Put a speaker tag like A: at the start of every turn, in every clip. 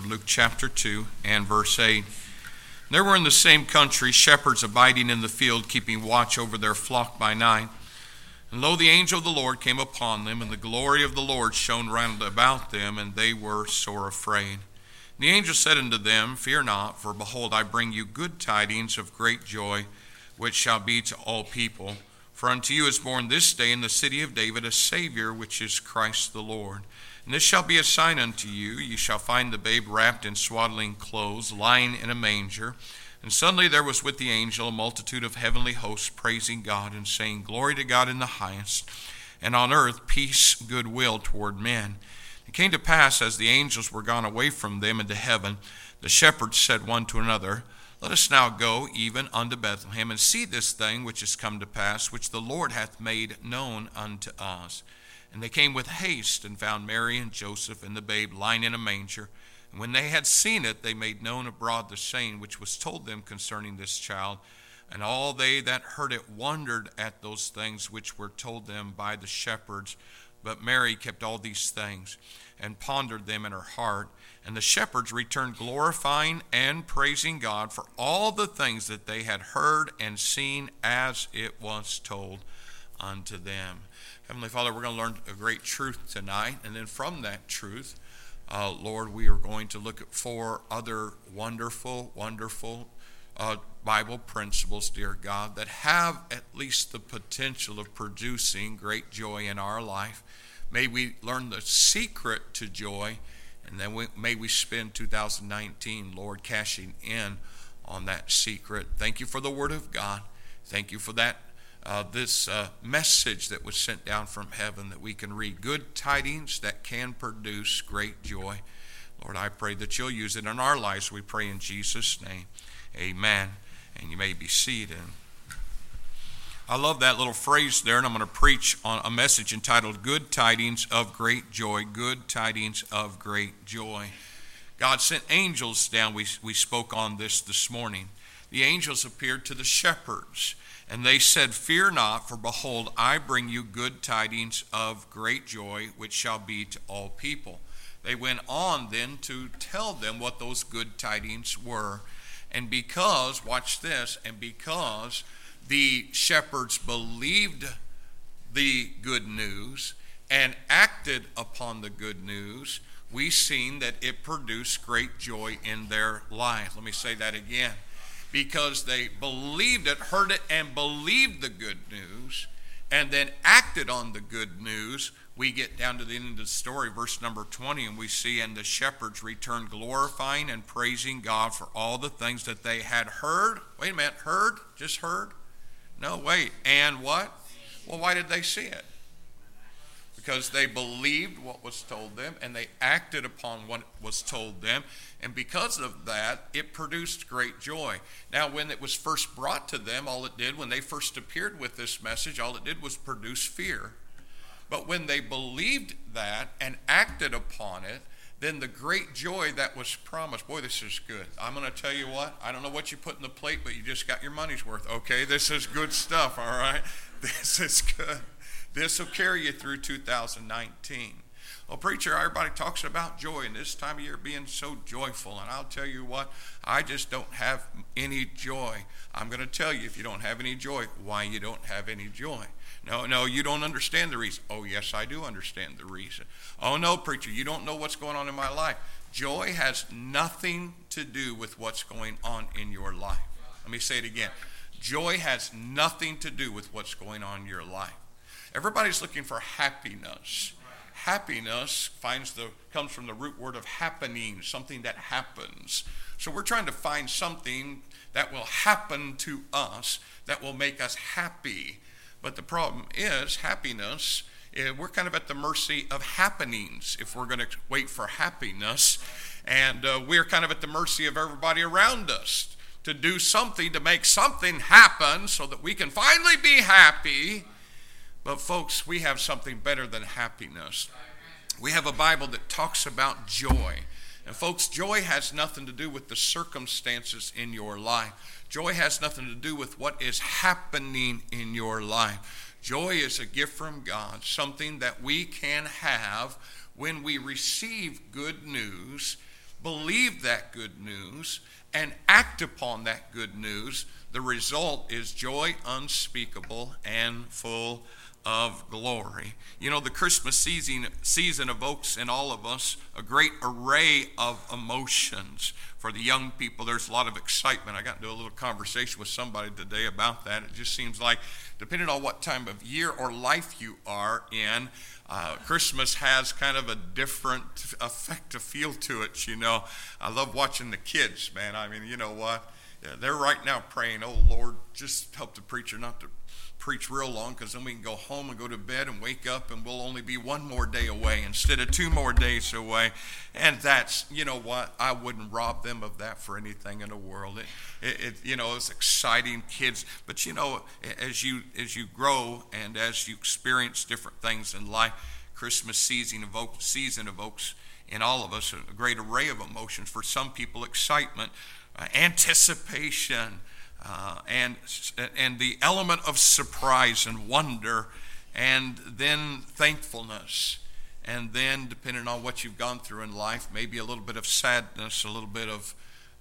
A: Luke chapter 2 and verse 8. There were in the same country shepherds abiding in the field, keeping watch over their flock by night. And lo, the angel of the Lord came upon them, and the glory of the Lord shone round about them, and they were sore afraid. And the angel said unto them, Fear not, for behold, I bring you good tidings of great joy, which shall be to all people. For unto you is born this day in the city of David a Savior, which is Christ the Lord. And this shall be a sign unto you, ye shall find the babe wrapped in swaddling clothes, lying in a manger. And suddenly there was with the angel a multitude of heavenly hosts, praising God, and saying, Glory to God in the highest, and on earth peace, goodwill toward men. It came to pass, as the angels were gone away from them into heaven, the shepherds said one to another, Let us now go even unto Bethlehem, and see this thing which is come to pass, which the Lord hath made known unto us. And they came with haste, and found Mary and Joseph and the babe lying in a manger. And when they had seen it, they made known abroad the saying which was told them concerning this child. And all they that heard it wondered at those things which were told them by the shepherds. But Mary kept all these things, and pondered them in her heart. And the shepherds returned, glorifying and praising God for all the things that they had heard and seen, as it was told unto them. Heavenly Father, we're going to learn a great truth tonight, and then from that truth, Lord, we are going to look at 4 other wonderful Bible principles, dear God, that have at least the potential of producing great joy in our life. May we learn the secret to joy, and then may we spend 2019, Lord, cashing in on that secret. Thank you for the Word of God. Thank you for that. This message that was sent down from heaven, that we can read good tidings that can produce great joy. Lord, I pray that you'll use it in our lives. We pray in Jesus' name. Amen. And you may be seated. I love that little phrase there, and I'm going to preach on a message entitled Good Tidings of Great Joy. Good Tidings of Great Joy. God sent angels down. We spoke on this morning. The angels appeared to the shepherds. And they said, Fear not, for behold, I bring you good tidings of great joy, which shall be to all people. They went on then to tell them what those good tidings were. And because, watch this, and because the shepherds believed the good news and acted upon the good news, we've seen that it produced great joy in their life. Let me say that again. Because they believed it, heard it, and believed the good news, and then acted on the good news, we get down to the end of the story, verse number 20, and we see, And the shepherds returned, glorifying and praising God for all the things that they had heard. Wait a minute, heard? Just heard? No, wait. And what? Well, why did they see it? Because they believed what was told them, and they acted upon what was told them. And because of that, it produced great joy. Now, when it was first brought to them, all it did, when they first appeared with this message, all it did was produce fear. But when they believed that and acted upon it, then the great joy that was promised. Boy, this is good. I'm going to tell you what. I don't know what you put in the plate, but you just got your money's worth. Okay, this is good stuff, all right? This is good. This will carry you through 2019. Well, preacher, everybody talks about joy and this time of year being so joyful. And I'll tell you what, I just don't have any joy. I'm going to tell you, if you don't have any joy, why you don't have any joy. No, you don't understand the reason. Oh, yes, I do understand the reason. Oh, no, preacher, you don't know what's going on in my life. Joy has nothing to do with what's going on in your life. Let me say it again. Joy has nothing to do with what's going on in your life. Everybody's looking for happiness. Happiness comes from the root word of happening, something that happens. So we're trying to find something that will happen to us that will make us happy. But the problem is happiness, we're kind of at the mercy of happenings if we're going to wait for happiness. And we're kind of at the mercy of everybody around us to do something to make something happen so that we can finally be happy. But folks, we have something better than happiness. We have a Bible that talks about joy. And folks, joy has nothing to do with the circumstances in your life. Joy has nothing to do with what is happening in your life. Joy is a gift from God, something that we can have when we receive good news believe that good news, and act upon that good news, the result is joy unspeakable and full of glory. You know, the Christmas season evokes in all of us a great array of emotions. For the young people, there's a lot of excitement. I got into a little conversation with somebody today about that. It just seems like, depending on what time of year or life you are in, Christmas has kind of a different effect, a feel to it, you know. I love watching the kids, man. I mean, you know what? They're right now praying, oh, Lord, just help the preacher not to preach real long, because then we can go home and go to bed and wake up and we'll only be one more day away instead of 2 more days away. And that's, you know what, I wouldn't rob them of that for anything in the world. You know, it's exciting, kids. But you know, as you grow and as you experience different things in life, Christmas season evokes in all of us a great array of emotions. For some people, excitement, anticipation, and the element of surprise and wonder, and then thankfulness, and then, depending on what you've gone through in life, maybe a little bit of sadness, a little bit of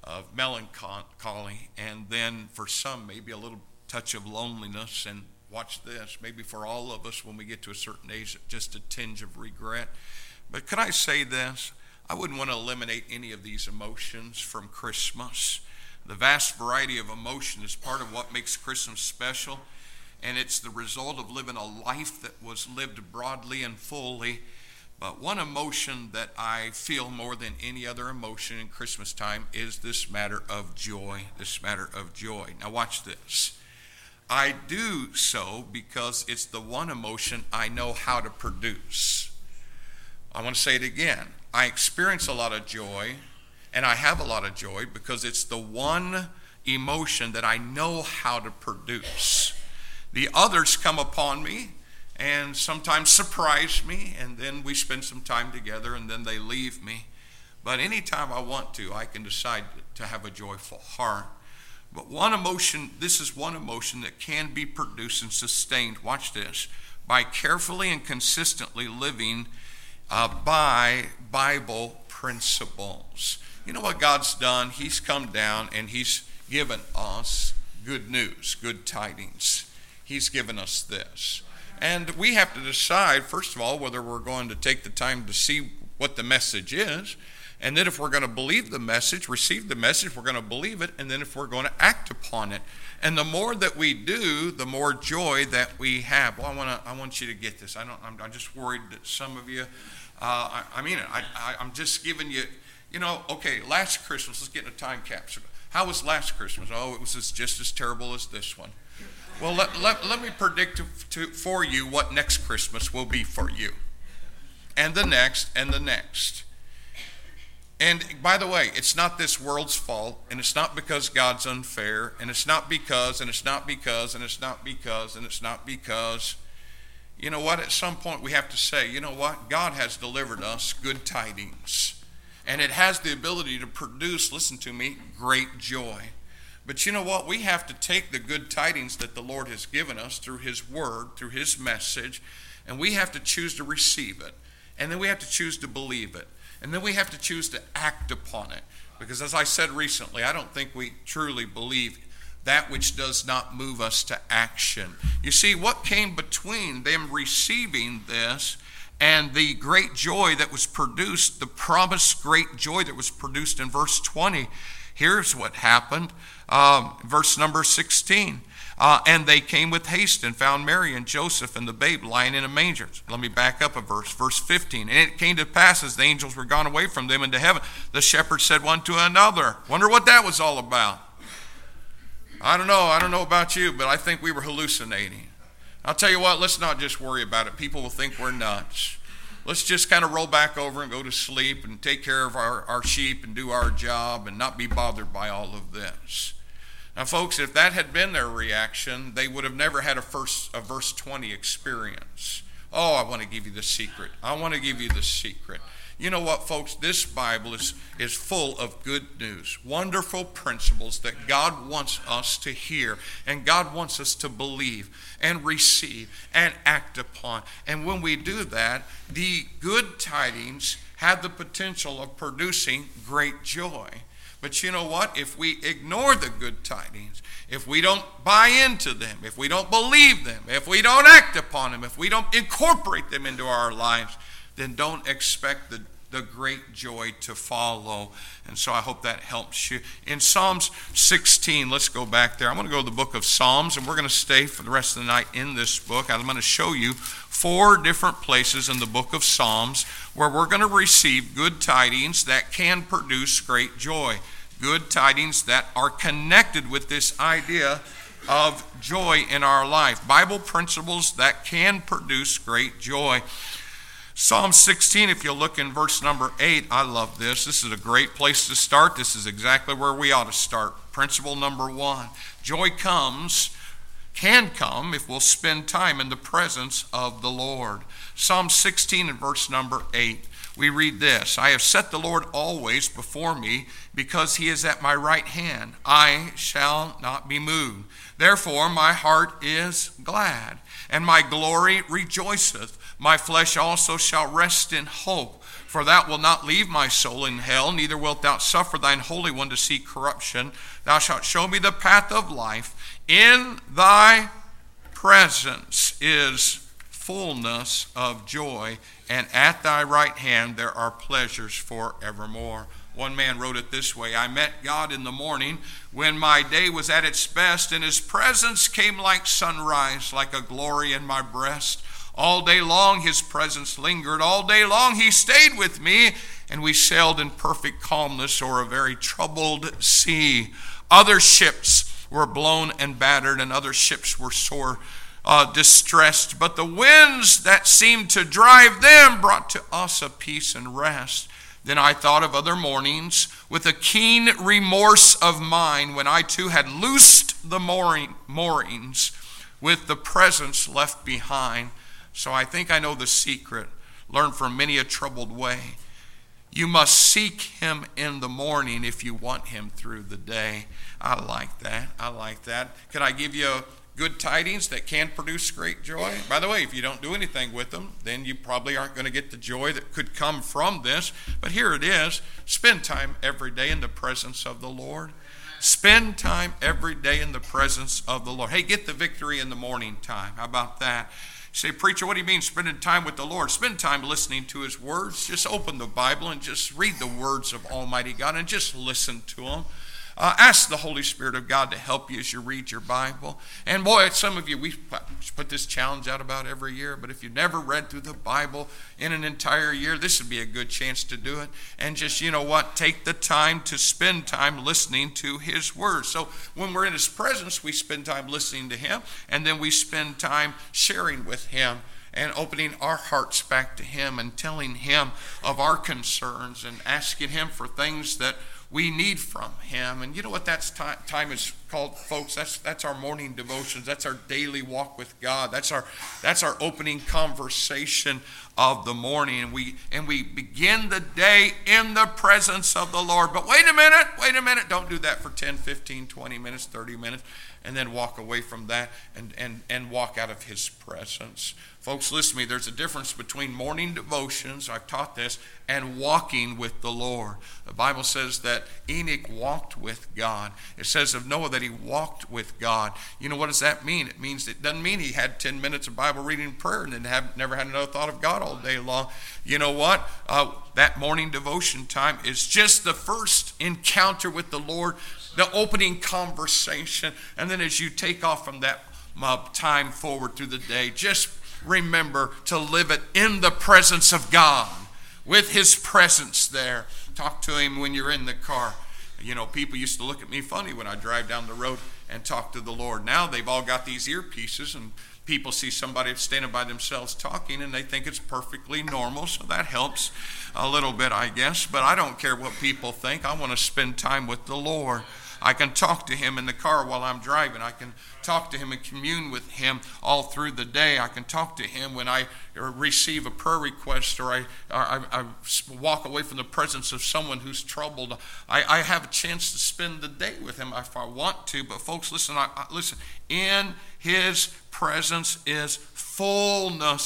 A: melancholy, and then for some, maybe a little touch of loneliness, and watch this, maybe for all of us when we get to a certain age, just a tinge of regret. But can I say this? I wouldn't want to eliminate any of these emotions from Christmas. The vast variety of emotion is part of what makes Christmas special, and it's the result of living a life that was lived broadly and fully. But one emotion that I feel more than any other emotion in Christmas time is this matter of joy, Now watch this. I do so because it's the one emotion I know how to produce. I want to say it again. I experience a lot of joy, and I have a lot of joy because it's the one emotion that I know how to produce. The others come upon me and sometimes surprise me, and then we spend some time together, and then they leave me. But anytime I want to, I can decide to have a joyful heart. But this is one emotion that can be produced and sustained, watch this, by carefully and consistently living by Bible principles. You know what God's done? He's come down and He's given us good news, good tidings. He's given us this. And we have to decide, first of all, whether we're going to take the time to see what the message is. And then if we're going to believe the message, receive the message, we're going to believe it. And then if we're going to act upon it. And the more that we do, the more joy that we have. Well, I want you to get this. I'm just worried that some of you, I'm just giving you, okay, last Christmas, let's get in a time capsule. How was last Christmas? Oh, it was just as terrible as this one. Well, let me predict for you what next Christmas will be for you. And the next, and the next. And by the way, it's not this world's fault, and it's not because God's unfair, and it's not because, and it's not because, and it's not because, and it's not because. You know what? At some point we have to say, you know what? God has delivered us good tidings. And it has the ability to produce, listen to me, great joy. But you know what? We have to take the good tidings that the Lord has given us through His Word, through His message, and we have to choose to receive it. And then we have to choose to believe it. And then we have to choose to act upon it. Because as I said recently, I don't think we truly believe that which does not move us to action. You see, what came between them receiving this and the great joy that was produced, the promised great joy that was produced in verse 20, here's what happened. Verse number 16. And they came with haste and found Mary and Joseph and the babe lying in a manger. Let me back up a verse. Verse 15. And it came to pass as the angels were gone away from them into heaven, the shepherds said one to another. Wonder what that was all about. I don't know about you, but I think we were hallucinating. I'll tell you what, let's not just worry about it. People will think we're nuts. Let's just kind of roll back over and go to sleep and take care of our sheep and do our job and not be bothered by all of this. Now, folks, if that had been their reaction, they would have never had a verse 20 experience. Oh, I want to give you the secret. I want to give you the secret. You know what, folks? This Bible is full of good news, wonderful principles that God wants us to hear, and God wants us to believe and receive and act upon. And when we do that, the good tidings have the potential of producing great joy. But you know what? If we ignore the good tidings, if we don't buy into them, if we don't believe them, if we don't act upon them, if we don't incorporate them into our lives, then don't expect the great joy to follow. And so I hope that helps you. In Psalms 16, let's go back there. I'm going to go to the book of Psalms, and we're going to stay for the rest of the night in this book. I'm going to show you 4 different places in the book of Psalms where we're going to receive good tidings that can produce great joy. Good tidings that are connected with this idea of joy in our life. Bible principles that can produce great joy. Psalm 16, if you look in verse number 8, I love this. This is a great place to start. This is exactly where we ought to start. Principle number 1, joy can come if we'll spend time in the presence of the Lord. Psalm 16 and verse number 8, we read this: I have set the Lord always before me, because he is at my right hand. I shall not be moved. Therefore my heart is glad, and my glory rejoiceth. My flesh also shall rest in hope, for thou wilt not leave my soul in hell, neither wilt thou suffer thine Holy One to see corruption. Thou shalt show me the path of life. In thy presence is fullness of joy, and at thy right hand there are pleasures forevermore. One man wrote it this way: I met God in the morning when my day was at its best, and his presence came like sunrise, like a glory in my breast. All day long his presence lingered. All day long he stayed with me, and we sailed in perfect calmness o'er a very troubled sea. Other ships were blown and battered, and other ships were sore distressed. But the winds that seemed to drive them brought to us a peace and rest. Then I thought of other mornings with a keen remorse of mine, when I too had loosed the moorings with the presence left behind. So I think I know the secret, learned from many a troubled way. You must seek him in the morning if you want him through the day. I like that. I like that. Can I give you good tidings that can produce great joy? By the way, if you don't do anything with them, then you probably aren't going to get the joy that could come from this. But here it is. Spend time every day in the presence of the Lord. Spend time every day in the presence of the Lord. Hey, get the victory in the morning time. How about that? You say, preacher, what do you mean spending time with the Lord? Spend time listening to his words. Just open the Bible and just read the words of Almighty God and just listen to them. Ask the Holy Spirit of God to help you as you read your Bible. And boy, some of you, we put this challenge out about every year, but if you've never read through the Bible in an entire year, this would be a good chance to do it. And just, you know what, take the time to spend time listening to his words. So when we're in his presence, we spend time listening to him, and then we spend time sharing with him and opening our hearts back to him and telling him of our concerns and asking him for things that we need from him. And you know what that time is called, folks? That's our morning devotions. That's our daily walk with God. That's our opening conversation of the morning. And we begin the day in the presence of the Lord. But wait a minute. Don't do that for 10, 15, 20 minutes, 30 minutes, and then walk away from that and walk out of his presence. Folks, listen to me. There's a difference between morning devotions, I've taught this, and walking with the Lord. The Bible says that Enoch walked with God. It says of Noah that he walked with God. You know, what does that mean? It doesn't mean he had 10 minutes of Bible reading and prayer and then never had another thought of God all day long. You know what? That morning devotion time is just the first encounter with the Lord, the opening conversation. And then as you take off from that time forward through the day, just remember to live it in the presence of God, with his presence there. Talk to him when you're in the car. You know, people used to look at me funny when I drive down the road and talk to the Lord. Now they've all got these earpieces, and people see somebody standing by themselves talking, and they think it's perfectly normal, so that helps a little bit, I guess. But I don't care what people think. I want to spend time with the Lord. I can talk to him in the car while I'm driving. I can talk to him and commune with him all through the day. I can talk to him when I receive a prayer request, or I walk away from the presence of someone who's troubled. I have a chance to spend the day with him if I want to. But folks, listen, in his presence is fullness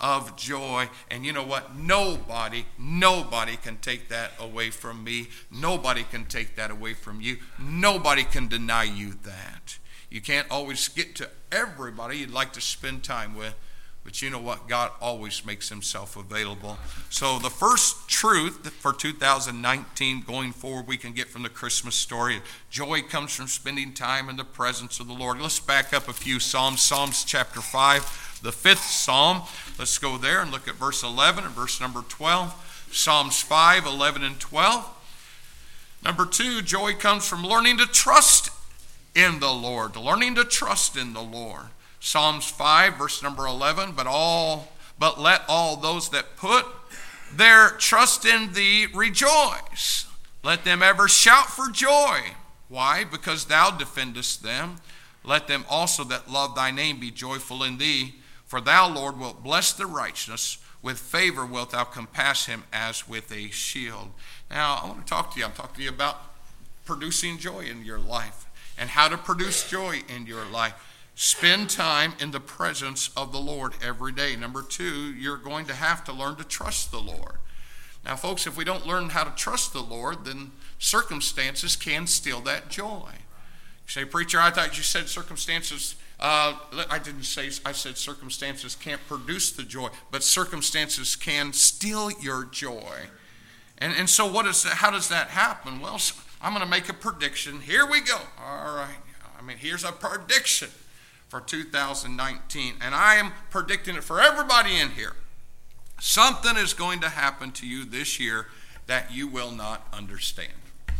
A: of joy. And you know what? Nobody can take that away from me. Nobody can take that away from you. Nobody can deny you that. You can't always get to everybody you'd like to spend time with, but you know what? God always makes himself available. So the first truth for 2019 going forward we can get from the Christmas story, joy comes from spending time in the presence of the Lord. Let's back up a few Psalms. Psalms chapter 5, the 5th Psalm. Let's go there and look at verse 11 and verse number 12. Psalms 5, 11 and 12. Number 2, joy comes from learning to trust in the Lord. Learning to trust in the Lord. Psalms 5, verse number 11, but let all those that put their trust in thee rejoice. Let them ever shout for joy. Why? Because thou defendest them. Let them also that love thy name be joyful in thee. For thou, Lord, wilt bless the righteous. With favor wilt thou compass him as with a shield. Now, I want to talk to you. I'm talking to you about producing joy in your life and how to produce joy in your life. Spend time in the presence of the Lord every day. Number 2, you're going to have to learn to trust the Lord. Now, folks, if we don't learn how to trust the Lord, then circumstances can steal that joy. You say, preacher, I thought you said circumstances. I didn't say, I said circumstances can't produce the joy, but circumstances can steal your joy. And so how does that happen? Well, I'm going to make a prediction. Here we go. All right. Here's a prediction for 2019, and I am predicting it for everybody in here. Something is going to happen to you this year that you will not understand.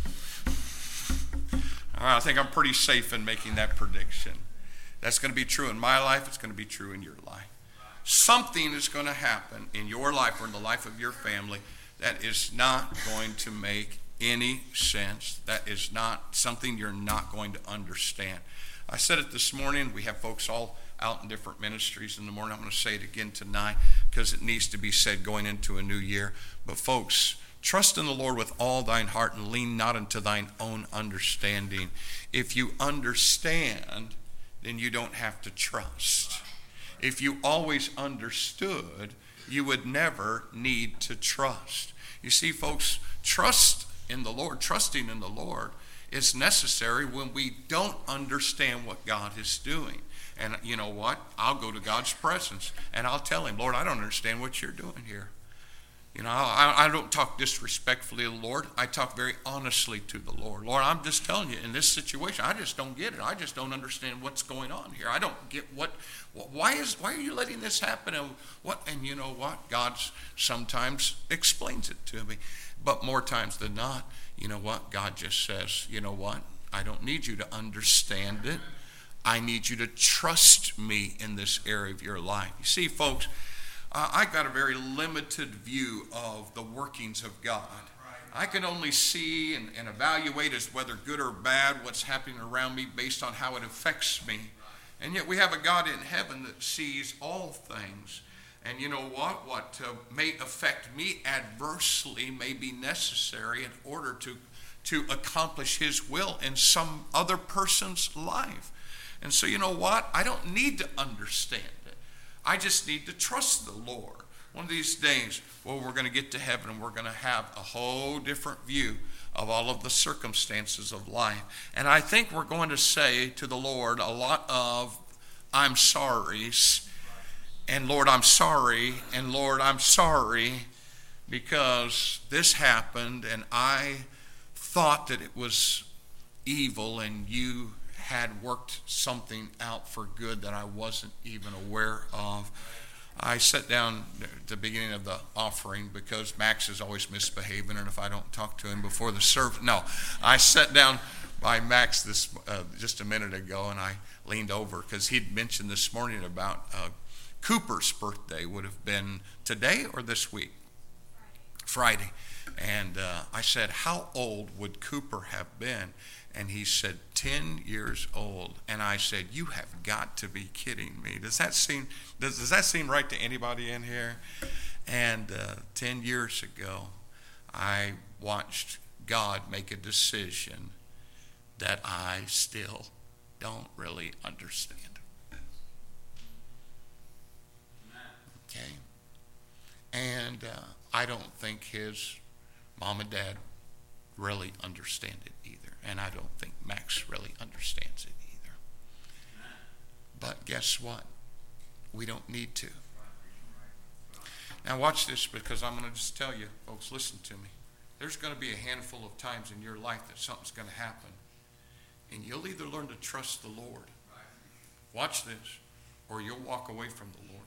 A: All right, I think I'm pretty safe in making that prediction. That's going to be true in my life. It's going to be true in your life. Something is going to happen in your life or in the life of your family that is not going to make any sense. That is not something you're not going to understand. I said it this morning. We have folks all out in different ministries in the morning. I'm going to say it again tonight because it needs to be said going into a new year. But folks, trust in the Lord with all thine heart and lean not unto thine own understanding. If you understand, then you don't have to trust. If you always understood, you would never need to trust. You see, folks, trust in the Lord, trusting in the Lord is necessary when we don't understand what God is doing. And you know what? I'll go to God's presence and I'll tell him, Lord, I don't understand what you're doing here. You know, I don't talk disrespectfully to the Lord. I talk very honestly to the Lord. Lord, I'm just telling you, in this situation, I just don't get it. I just don't understand what's going on here. I don't get why are you letting this happen? And you know what? God sometimes explains it to me. But more times than not, you know what? God just says, you know what? I don't need you to understand it. I need you to trust me in this area of your life. You see, folks, I got a very limited view of the workings of God. I can only see and evaluate as whether good or bad what's happening around me based on how it affects me. And yet we have a God in heaven that sees all things. And you know what? What may affect me adversely may be necessary in order to accomplish his will in some other person's life. And so you know what? I don't need to understand it. I just need to trust the Lord. One of these days, well, we're going to get to heaven and we're going to have a whole different view of all of the circumstances of life. And I think we're going to say to the Lord a lot of I'm sorries. And Lord, I'm sorry. And Lord, I'm sorry because this happened and I thought that it was evil and you had worked something out for good that I wasn't even aware of. I sat down at the beginning of the offering because Max is always misbehaving, and if I don't talk to him before the service, I sat down by Max this just a minute ago, and I leaned over because he'd mentioned this morning about Cooper's birthday would have been today or this week? Friday. And I said, how old would Cooper have been? And he said, 10 years old. And I said, you have got to be kidding me. Does that seem right to anybody in here? And 10 years ago, I watched God make a decision that I still don't really understand. Okay? And I don't think his mom and dad really understand it either. And I don't think Max really understands it either. But guess what? We don't need to. Now watch this, because I'm going to just tell you, folks, listen to me. There's going to be a handful of times in your life that something's going to happen. And you'll either learn to trust the Lord. Watch this. Or you'll walk away from the Lord.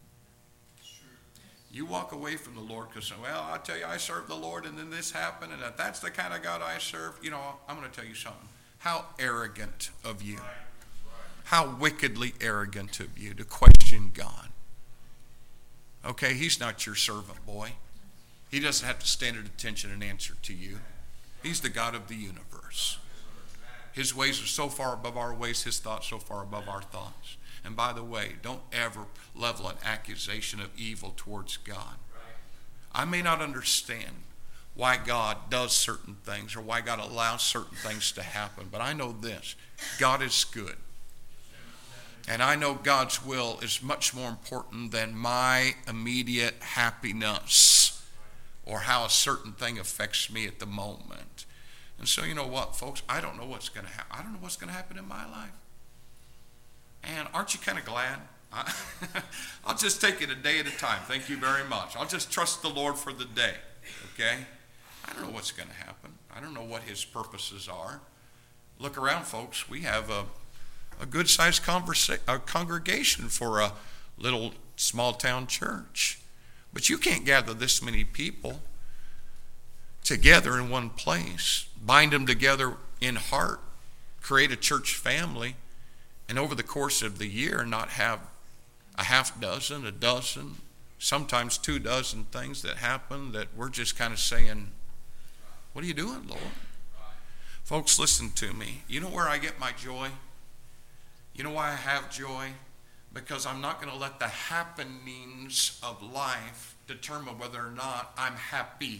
A: You walk away from the Lord because, well, I tell you, I serve the Lord and then this happened, and if that's the kind of God I serve, you know, I'm going to tell you something. How arrogant of you. How wickedly arrogant of you to question God. Okay, he's not your servant boy. He doesn't have to stand at attention and answer to you. He's the God of the universe. His ways are so far above our ways, his thoughts so far above our thoughts. And by the way, don't ever level an accusation of evil towards God. I may not understand why God does certain things or why God allows certain things to happen, but I know this: God is good. And I know God's will is much more important than my immediate happiness or how a certain thing affects me at the moment. And so you know what, folks? I don't know what's going to happen. I don't know what's going to happen in my life. And aren't you kind of glad? I'll just take it a day at a time. Thank you very much. I'll just trust the Lord for the day. Okay? I don't know what's going to happen. I don't know what his purposes are. Look around, folks. We have a good-sized congregation for a little small-town church. But you can't gather this many people together in one place, bind them together in heart, create a church family, and over the course of the year not have a half dozen, a dozen, sometimes 2 dozen things that happen that we're just kind of saying, what are you doing, Lord? Folks, listen to me. You know where I get my joy? You know why I have joy? Because I'm not going to let the happenings of life determine whether or not I'm happy.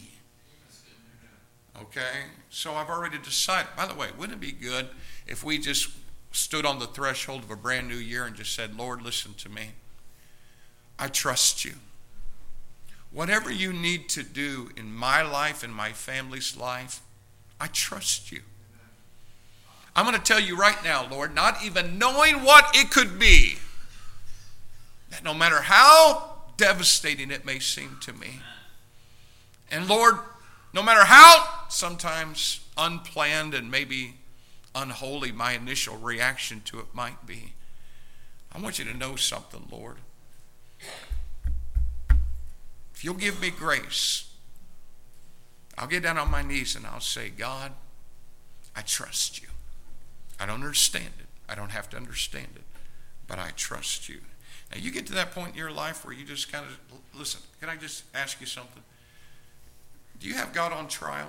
A: Okay? So I've already decided. By the way, wouldn't it be good if we just stood on the threshold of a brand new year and just said, Lord, listen to me. I trust you. Whatever you need to do in my life and my family's life, I trust you. I'm going to tell you right now, Lord, not even knowing what it could be, that no matter how devastating it may seem to me, and Lord, no matter how sometimes unplanned and maybe unholy my initial reaction to it might be, I want you to know something, Lord. If you'll give me grace, I'll get down on my knees and I'll say, God, I trust you. I don't understand it. I don't have to understand it, but I trust you. Now you get to that point in your life where you just kind of, listen, can I just ask you something? Do you have God on trial?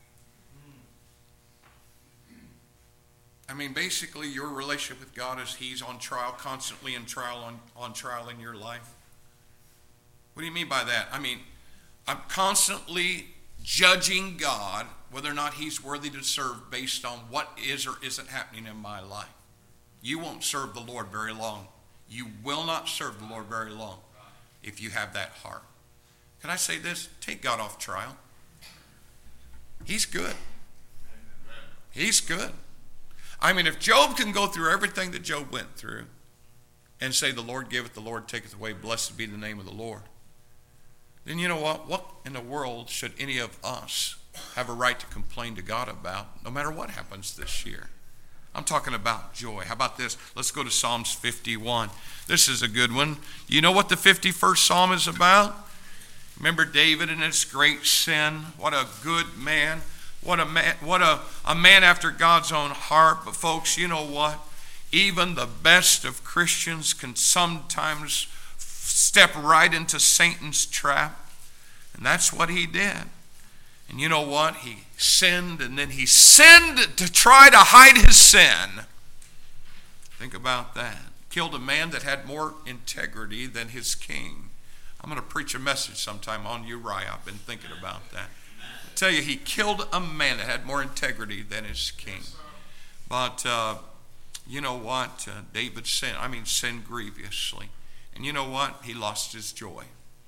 A: I mean, basically your relationship with God is he's on trial, constantly in trial, on trial in your life. What do you mean by that? I mean, I'm constantly judging God whether or not he's worthy to serve based on what is or isn't happening in my life. You won't serve the Lord very long. You will not serve the Lord very long if you have that heart. Can I say this? Take God off trial. He's good. He's good. I mean, if Job can go through everything that Job went through and say, the Lord giveth, the Lord taketh away, blessed be the name of the Lord, then you know what? What in the world should any of us have a right to complain to God about, no matter what happens this year? I'm talking about joy. How about this? Let's go to Psalms 51. This is a good one. You know what the 51st Psalm is about? Remember David and his great sin? What a good man. What a man after God's own heart. But folks, you know what? Even the best of Christians can sometimes step right into Satan's trap. And that's what he did. And you know what? He sinned, and then he sinned to try to hide his sin. Think about that. Killed a man that had more integrity than his king. I'm going to preach a message sometime on Uriah. I've been thinking about that. I tell you, he killed a man that had more integrity than his king. But you know what? David sinned grievously. And you know what? He lost his joy.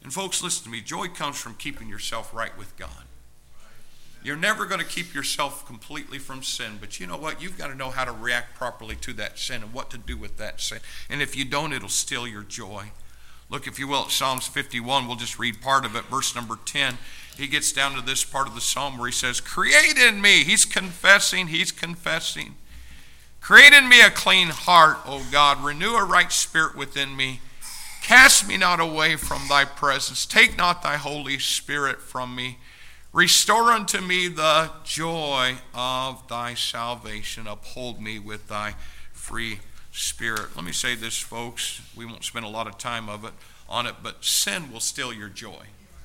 A: And folks, listen to me. Joy comes from keeping yourself right with God. You're never going to keep yourself completely from sin, but you know what? You've got to know how to react properly to that sin and what to do with that sin. And if you don't, it'll steal your joy. Look, if you will, at Psalms 51. We'll just read part of it. Verse number 10. He gets down to this part of the psalm where he says, create in me. He's confessing. Create in me a clean heart, O God. Renew a right spirit within me. Cast me not away from thy presence. Take not thy Holy Spirit from me. Restore unto me the joy of thy salvation. Uphold me with thy free spirit. Let me say this, folks. We won't spend a lot of time on it, but sin will steal your joy.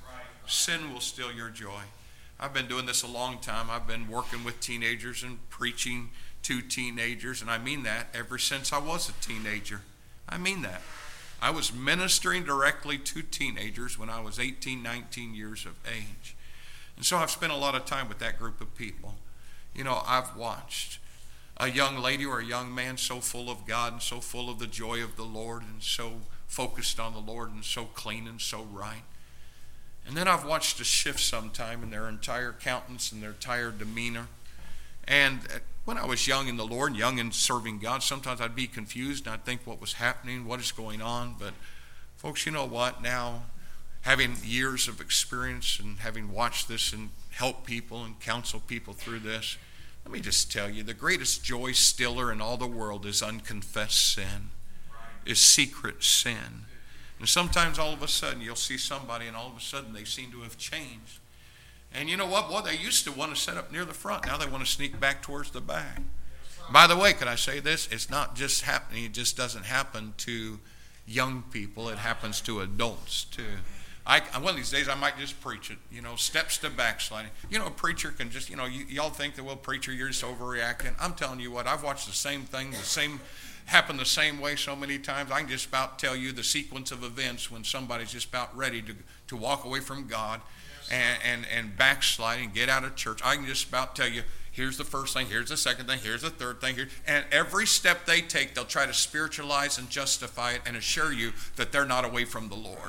A: Sin will steal your joy. I've been doing this a long time. I've been working with teenagers and preaching to teenagers, and I mean that ever since I was a teenager. I mean that. I was ministering directly to teenagers when I was 18, 19 years of age. And so I've spent a lot of time with that group of people. You know, I've watched a young lady or a young man so full of God and so full of the joy of the Lord and so focused on the Lord and so clean and so right. And then I've watched a shift sometime in their entire countenance and their entire demeanor. And when I was young in the Lord, young in serving God, sometimes I'd be confused and I'd think what was happening, what is going on. But folks, you know what? Now, having years of experience and having watched this and helped people and counsel people through this, let me just tell you, the greatest joy stealer in all the world is unconfessed sin, is secret sin. And sometimes all of a sudden you'll see somebody and all of a sudden they seem to have changed. And you know what? Boy, they used to want to sit up near the front. Now they want to sneak back towards the back. By the way, can I say this? It's not just happening. It just doesn't happen to young people. It happens to adults too. One of these days I might just preach it, steps to backsliding. A preacher can just, y'all think that, well, preacher, you're just overreacting. I'm telling you what, I've watched the same thing, happen the same way so many times. I can just about tell you the sequence of events when somebody's just about ready to walk away from God and backslide and get out of church. I can just about tell you, here's the first thing, here's the second thing, here's the third thing, and every step they take, they'll try to spiritualize and justify it and assure you that they're not away from the Lord.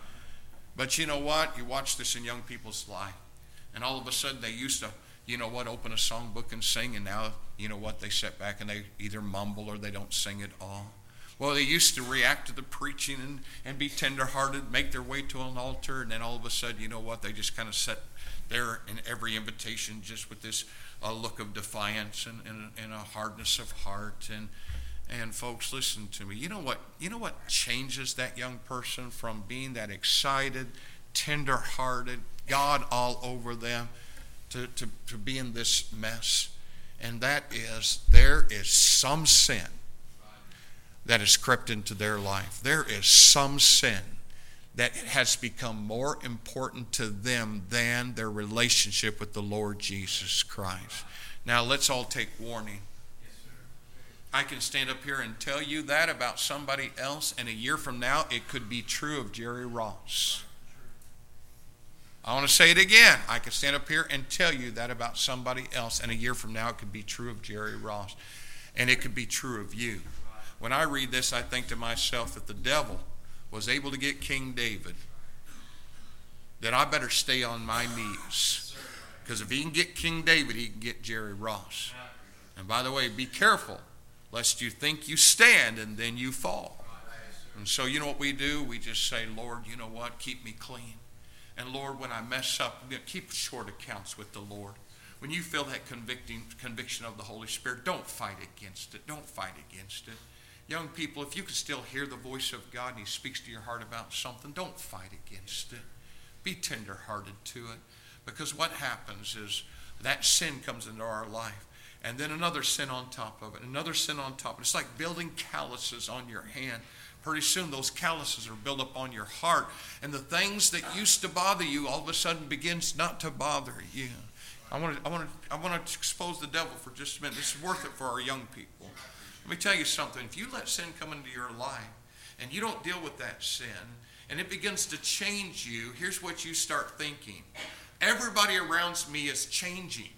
A: But you know what? You watch this in young people's life, and all of a sudden they used to, open a songbook and sing, and now, they sit back and they either mumble or they don't sing at all. Well, they used to react to the preaching and be tenderhearted, make their way to an altar, and then all of a sudden, they just kind of sit there in every invitation just with this look of defiance and a hardness of heart. And folks, listen to me. You know what changes that young person from being that excited, tender-hearted, God all over them, to being this mess? And that is, there is some sin that has crept into their life. There is some sin that has become more important to them than their relationship with the Lord Jesus Christ. Now, let's all take warning. I can stand up here and tell you that about somebody else, and a year from now, it could be true of Jerry Ross. I want to say it again. I can stand up here and tell you that about somebody else, and a year from now, it could be true of Jerry Ross. And it could be true of you. When I read this, I think to myself that the devil was able to get King David, that I better stay on my knees. Because if he can get King David, he can get Jerry Ross. And by the way, be careful, lest you think you stand and then you fall. And so you know what we do? We just say, Lord, you know what? Keep me clean. And Lord, when I mess up, keep short accounts with the Lord. When you feel that conviction of the Holy Spirit, don't fight against it. Don't fight against it. Young people, if you can still hear the voice of God and he speaks to your heart about something, don't fight against it. Be tender-hearted to it. Because what happens is that sin comes into our life. And then another sin on top of it, another sin on top of it. It's like building calluses on your hand. Pretty soon those calluses are built up on your heart. And the things that used to bother you all of a sudden begins not to bother you. I want to expose the devil for just a minute. This is worth it for our young people. Let me tell you something. If you let sin come into your life and you don't deal with that sin and it begins to change you, here's what you start thinking. Everybody around me is changing.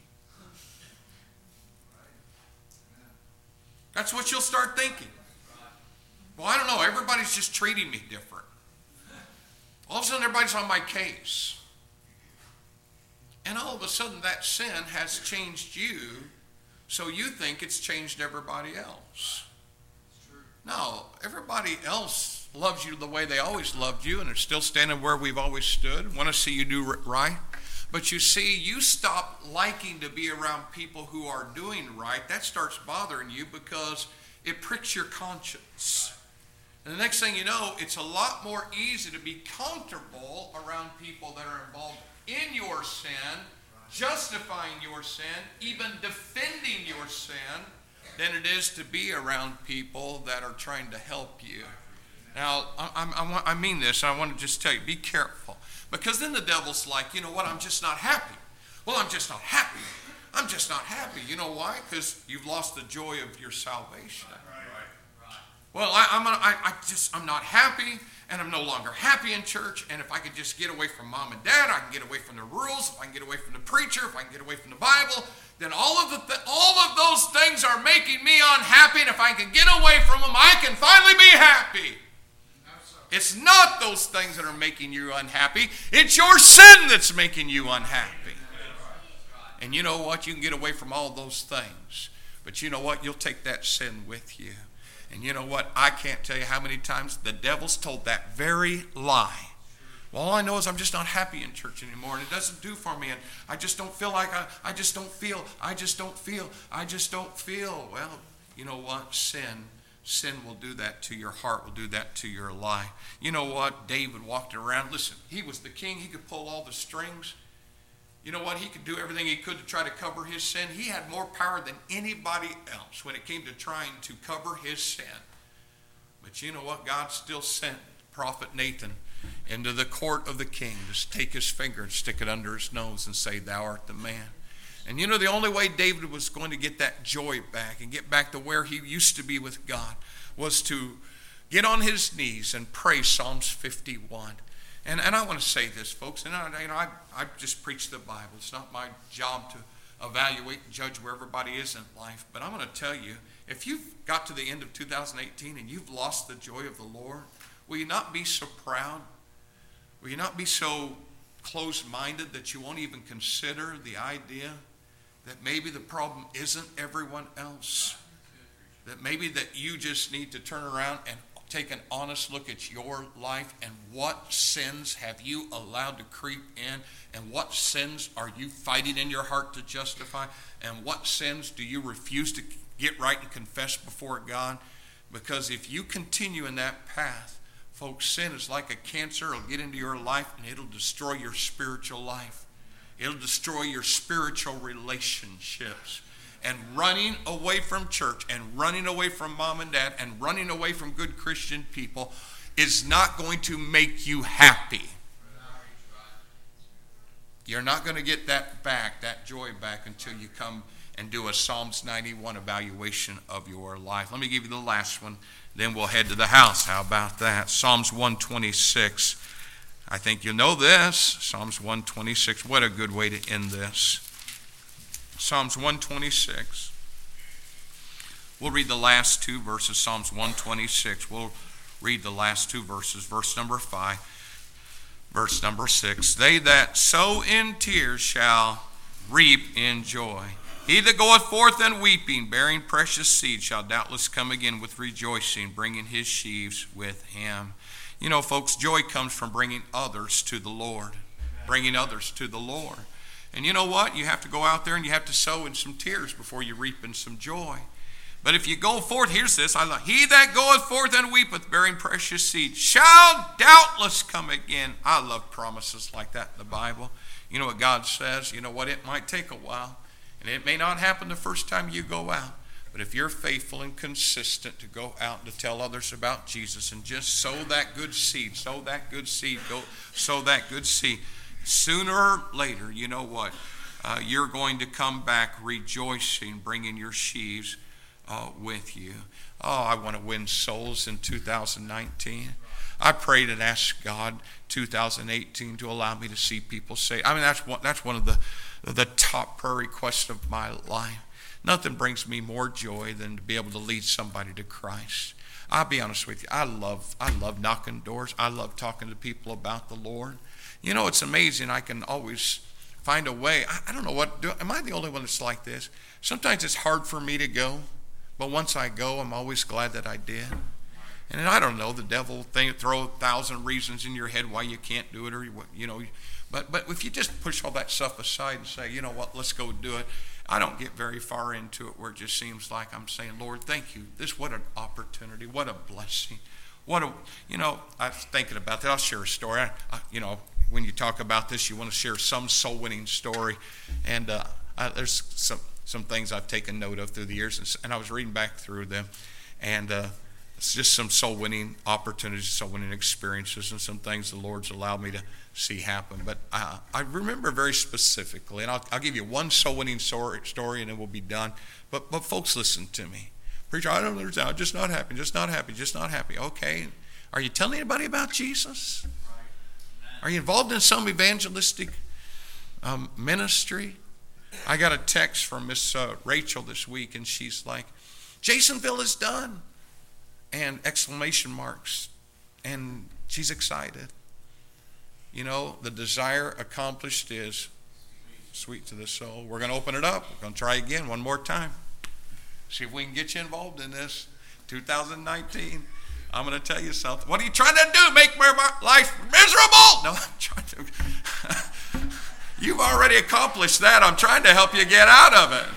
A: That's what you'll start thinking. Well, I don't know. Everybody's just treating me different. All of a sudden everybody's on my case. And all of a sudden that sin has changed you, so you think it's changed everybody else. No, everybody else loves you the way they always loved you, and are still standing where we've always stood, want to see you do right. But you see, you stop liking to be around people who are doing right. That starts bothering you because it pricks your conscience. And the next thing you know, it's a lot more easy to be comfortable around people that are involved in your sin, justifying your sin, even defending your sin, than it is to be around people that are trying to help you. Now, I mean this, I want to just tell you, be careful. Because then the devil's like, you know what, I'm just not happy. Well, I'm just not happy. I'm just not happy. You know why? Because you've lost the joy of your salvation. Well, I'm not happy, and I'm no longer happy in church, and if I could just get away from mom and dad, I can get away from the rules, if I can get away from the preacher, if I can get away from the Bible, then all of those things are making me unhappy, and if I can get away from them, I can finally be happy. It's not those things that are making you unhappy. It's your sin that's making you unhappy. And you know what? You can get away from all those things. But you know what? You'll take that sin with you. And you know what? I can't tell you how many times the devil's told that very lie. Well, all I know is I'm just not happy in church anymore, and it doesn't do for me, and I just don't feel like I just don't feel. Well, you know what? Sin will do that to your heart, will do that to your life. You know what? David walked around. Listen, he was the king. He could pull all the strings. You know what? He could do everything he could to try to cover his sin. He had more power than anybody else when it came to trying to cover his sin. But you know what? God still sent Prophet Nathan into the court of the king to take his finger and stick it under his nose and say, "Thou art the man." And you know, the only way David was going to get that joy back and get back to where he used to be with God was to get on his knees and pray Psalms 51. And I want to say this, folks, and I just preach the Bible. It's not my job to evaluate and judge where everybody is in life. But I'm going to tell you, if you've got to the end of 2018 and you've lost the joy of the Lord, will you not be so proud? Will you not be so closed-minded that you won't even consider the idea that maybe the problem isn't everyone else? That maybe that you just need to turn around and take an honest look at your life and what sins have you allowed to creep in, and what sins are you fighting in your heart to justify, and what sins do you refuse to get right and confess before God? Because if you continue in that path, folks, sin is like a cancer. It'll get into your life and it'll destroy your spiritual life. It'll destroy your spiritual relationships. And running away from church and running away from mom and dad and running away from good Christian people is not going to make you happy. You're not going to get that back, that joy back, until you come and do a Psalms 91 evaluation of your life. Let me give you the last one, then we'll head to the house. How about that? Psalms 126. I think you know this. Psalms 126. What a good way to end this. Psalms 126. We'll read the last two verses. Psalms 126. We'll read the last two verses. Verse number 5. Verse number 6. They that sow in tears shall reap in joy. He that goeth forth in weeping, bearing precious seed, shall doubtless come again with rejoicing, bringing his sheaves with him. You know, folks, joy comes from bringing others to the Lord. Bringing others to the Lord. And you know what? You have to go out there and you have to sow in some tears before you reap in some joy. But if you go forth, here's this. He that goeth forth and weepeth, bearing precious seed, shall doubtless come again. I love promises like that in the Bible. You know what God says? You know what? It might take a while. And it may not happen the first time you go out. But if you're faithful and consistent to go out and to tell others about Jesus and just sow that good seed, sow that good seed, go sow that good seed, sooner or later, you know what? You're going to come back rejoicing, bringing your sheaves with you. Oh, I want to win souls in 2019. I prayed and asked God 2018 to allow me to see people saved. I mean, that's one of the top prayer requests of my life. Nothing brings me more joy than to be able to lead somebody to Christ. I'll be honest with you. I love knocking doors. I love talking to people about the Lord. You know, it's amazing. I can always find a way. I don't know am I the only one that's like this? Sometimes it's hard for me to go, but once I go, I'm always glad that I did. And I don't know, the devil throw 1,000 reasons in your head why you can't do it, or you know. But if you just push all that stuff aside and say, you know what, let's go do it. I don't get very far into it where it just seems like I'm saying, Lord, thank you. What an opportunity. What a blessing. I was thinking about that. I'll share a story. When you talk about this, you want to share some soul winning story. And there's some things I've taken note of through the years. And I was reading back through them. And it's just some soul winning opportunities, soul winning experiences, and some things the Lord's allowed me to see happen. But I remember very specifically, and I'll give you one soul winning story and then we'll be done. But folks, listen to me. Preacher, I don't understand. I'm just not happy, just not happy, just not happy. Okay. Are you telling anybody about Jesus? Are you involved in some evangelistic ministry? I got a text from Miss Rachel this week, and she's like, Jasonville is done. And exclamation marks. And she's excited. You know, the desire accomplished is sweet to the soul. We're going to open it up. We're going to try again one more time. See if we can get you involved in this. 2019. I'm going to tell you something. What are you trying to do? Make my life miserable? No, I'm trying to. You've already accomplished that. I'm trying to help you get out of it.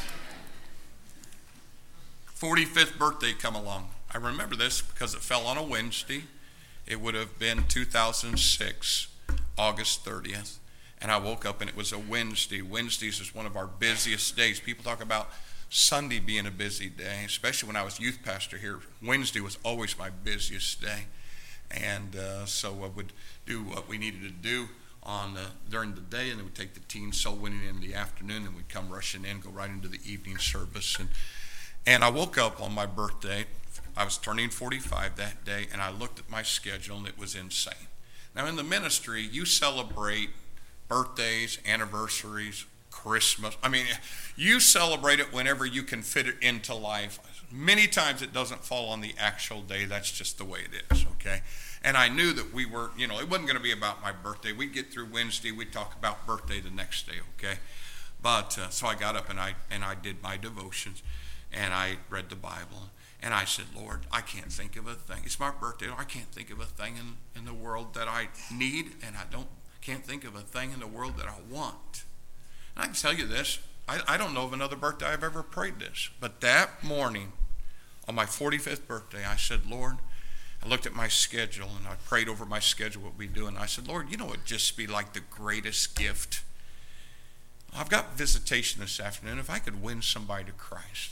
A: 45th birthday come along. I remember this because it fell on a Wednesday. It would have been 2006, August 30th. And I woke up and it was a Wednesday. Wednesdays is one of our busiest days. People talk about Sunday being a busy day, especially when I was youth pastor here. Wednesday was always my busiest day. And so I would do what we needed to do during the day, and then we'd take the teen soul winning in the afternoon, and we'd come rushing in, go right into the evening service. And I woke up on my birthday. I was turning 45 that day, and I looked at my schedule, and it was insane. Now, in the ministry, you celebrate birthdays, anniversaries, Christmas. I mean, you celebrate it whenever you can fit it into life. Many times it doesn't fall on the actual day. That's just the way it is, okay? And I knew that we were, it wasn't going to be about my birthday. We'd get through Wednesday. We'd talk about birthday the next day, okay? But so I got up and I did my devotions, and I read the Bible. And I said, Lord, I can't think of a thing. It's my birthday. I can't think of a thing in the world that I need, and can't think of a thing in the world that I want. And I can tell you this. I don't know of another birthday I've ever prayed this. But that morning, on my 45th birthday, I said, Lord, I looked at my schedule, and I prayed over my schedule, what we do, and I said, Lord, it would just be like the greatest gift. I've got visitation this afternoon. If I could win somebody to Christ,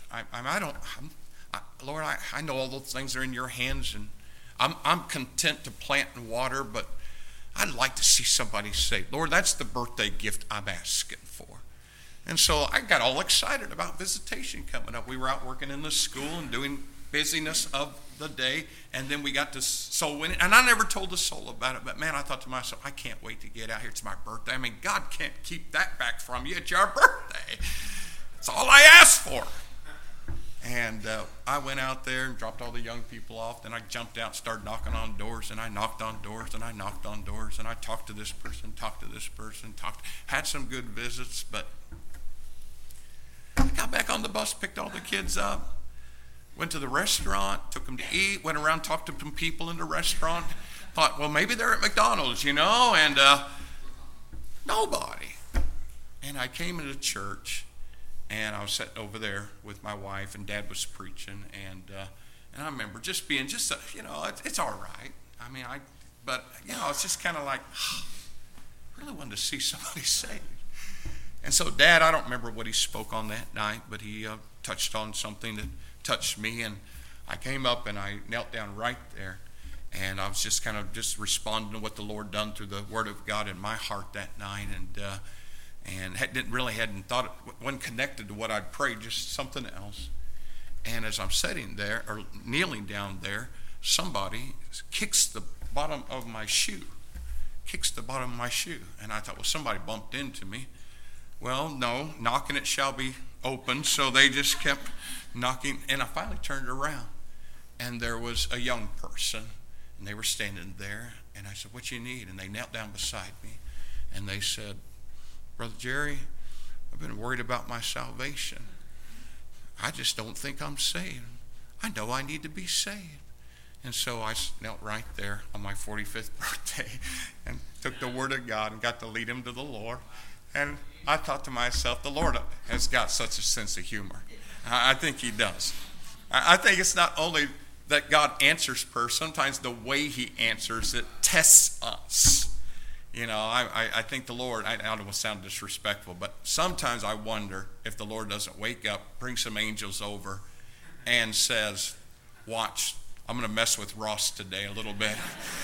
A: Lord, I know all those things are in your hands, and I'm content to plant and water, but I'd like to see somebody saved. Lord, that's the birthday gift I'm asking for. And so I got all excited about visitation coming up. We were out working in the school and doing busyness of the day, and then we got to soul winning. And I never told a soul about it, but man, I thought to myself, I can't wait to get out here. It's my birthday. I mean, God can't keep that back from you. It's your birthday. That's all I asked for. And I went out there and dropped all the young people off. Then I jumped out and started knocking on doors, and I knocked on doors, and I knocked on doors, and I talked to this person, had some good visits, but I got back on the bus, picked all the kids up, went to the restaurant, took them to eat, went around, talked to some people in the restaurant, thought, well, maybe they're at McDonald's, and nobody. And I came into church, and I was sitting over there with my wife, and Dad was preaching, and I remember just being it's all right. I mean, it's just kind of like, I really wanted to see somebody saved. And so Dad, I don't remember what he spoke on that night, but he touched on something that touched me, and I came up and I knelt down right there, and I was just kind of just responding to what the Lord done through the Word of God in my heart that night, and hadn't thought it wasn't connected to what I'd prayed, just something else. And as I'm sitting there or kneeling down there, somebody kicks the bottom of my shoe, and I thought, well, somebody bumped into me. Well, no, knocking it shall be opened. So they just kept knocking, and I finally turned around, and there was a young person, and they were standing there, and I said, what you need? And they knelt down beside me, and they said, Brother Jerry, I've been worried about my salvation. I just don't think I'm saved. I know I need to be saved. And so I knelt right there on my 45th birthday and took the Word of God and got to lead him to the Lord. And I thought to myself, the Lord has got such a sense of humor. I think he does. I think it's not only that God answers prayer, sometimes the way he answers it tests us. You know, I think the Lord, I don't want to sound disrespectful, but sometimes I wonder if the Lord doesn't wake up, bring some angels over, and says, watch, I'm going to mess with Ross today a little bit.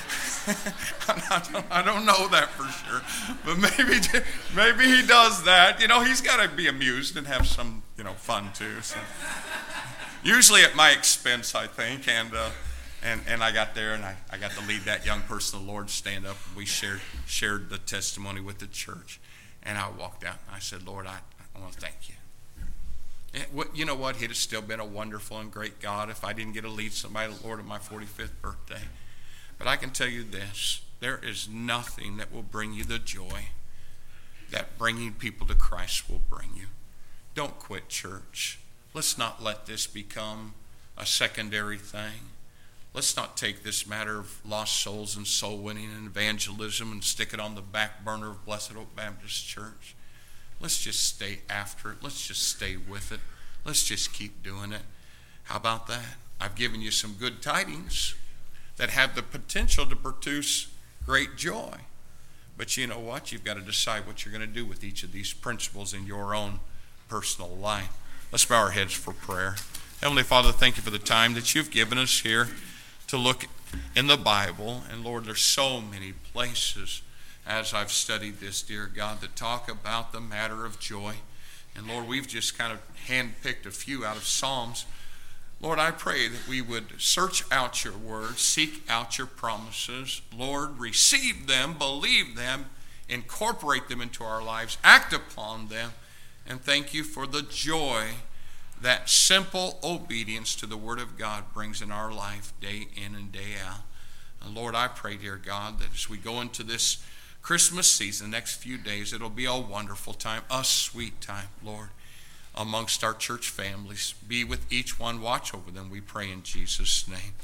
A: I don't know that for sure, but maybe he does that. You know, he's got to be amused and have some, fun too. So. Usually at my expense, I think, and I got there and I got to lead that young person, the Lord, stand up. We shared the testimony with the church, and I walked out and I said, Lord, I want to thank you. And you know what? He'd have still been a wonderful and great God if I didn't get to lead somebody to the Lord on my 45th birthday. But I can tell you this, there is nothing that will bring you the joy that bringing people to Christ will bring you. Don't quit church. Let's not let this become a secondary thing. Let's not take this matter of lost souls and soul winning and evangelism and stick it on the back burner of Blessed Hope Baptist Church. Let's just stay after it. Let's just stay with it. Let's just keep doing it. How about that? I've given you some good tidings that have the potential to produce great joy. But you know what? You've got to decide what you're going to do with each of these principles in your own personal life. Let's bow our heads for prayer. Heavenly Father, thank you for the time that you've given us here to look in the Bible. And Lord, there's so many places as I've studied this, dear God, that talk about the matter of joy. And Lord, we've just kind of handpicked a few out of Psalms. Lord, I pray that we would search out your word, seek out your promises. Lord, receive them, believe them, incorporate them into our lives, act upon them, and thank you for the joy that simple obedience to the word of God brings in our life day in and day out. And Lord, I pray, dear God, that as we go into this Christmas season, the next few days, it'll be a wonderful time, a sweet time, Lord, amongst our church families. Be with each one, watch over them, we pray in Jesus' name.